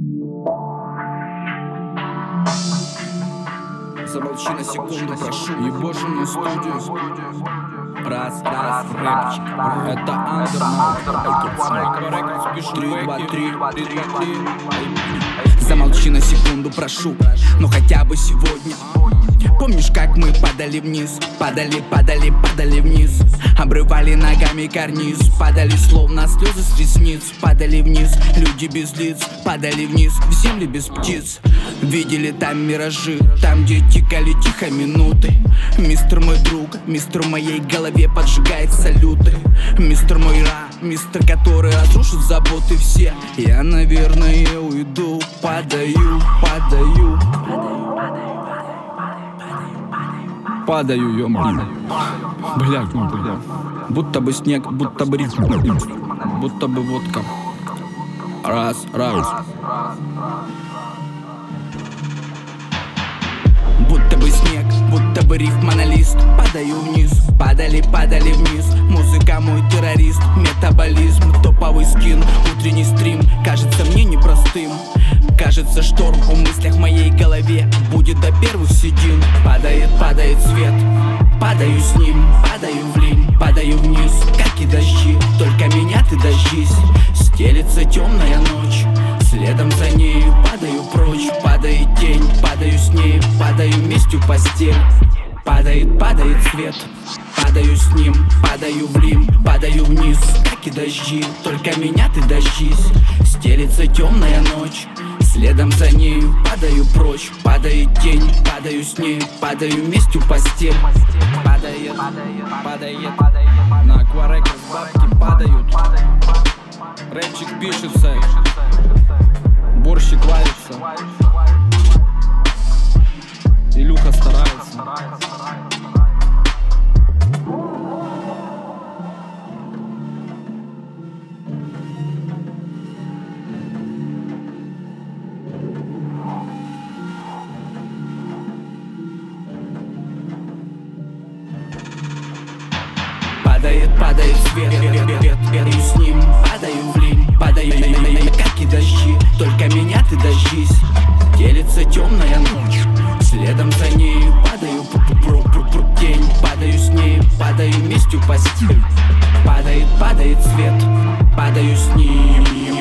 Замолчи на секунду, прошу. Ебошим на студию. Раз, рэпчик. Это Андернаут. 3, 2, 3. Замолчи на секунду, прошу. Но хотя бы сегодня. Помнишь, как мы падали вниз? Падали вниз. Обрывали ногами карниз. Падали словно слезы с ресниц. Падали вниз, люди без лиц. Падали вниз, в земли без птиц. Видели там миражи, там, где текали тихо минуты. Мистер мой друг, мистер в моей голове поджигает салюты. Мистер мой мистер, который разрушит заботы все. Я, наверное, уйду. Падаю. Падаю, ё-моё. Блядь. Будто бы снег, будто бы ритм, будто бы водка. Раз. Будто бы снег, будто бы риф монолист. Падаю вниз, падали вниз. Музыка мой террорист, метаболизм, топовый скин, утренний стрим. Кажется мне непростым. Кажется, шторм в мыслях в моей голове будет до первых седин. Падает свет, падаю с ним. Падаю в линь, падаю вниз, как и дожди. Только меня ты дождись. Стелится темная ночь, следом за нею падаю прочь. Падает тень, падаю с ней. Падаю вместе в постель. Падает свет, падаю с ним. Падаю в лим, падаю вниз, как и дожди. Только меня ты дождись. Стелится темная ночь, следом за нею падаю прочь. Падает тень, падаю с ней. Падаю вместе в постель. Падает. На Акварекордс бабки падают. Рэпчик пишется, борщик варится. Илюха старается. Падает свет, падаю с ним. Падаю в линь, падаю, как и дожди. Только меня ты дождись. Делится темная ночь, следом за нею падаю тень. Падаю с ней, падаю вместе в постель. Падает свет, падаю с ним.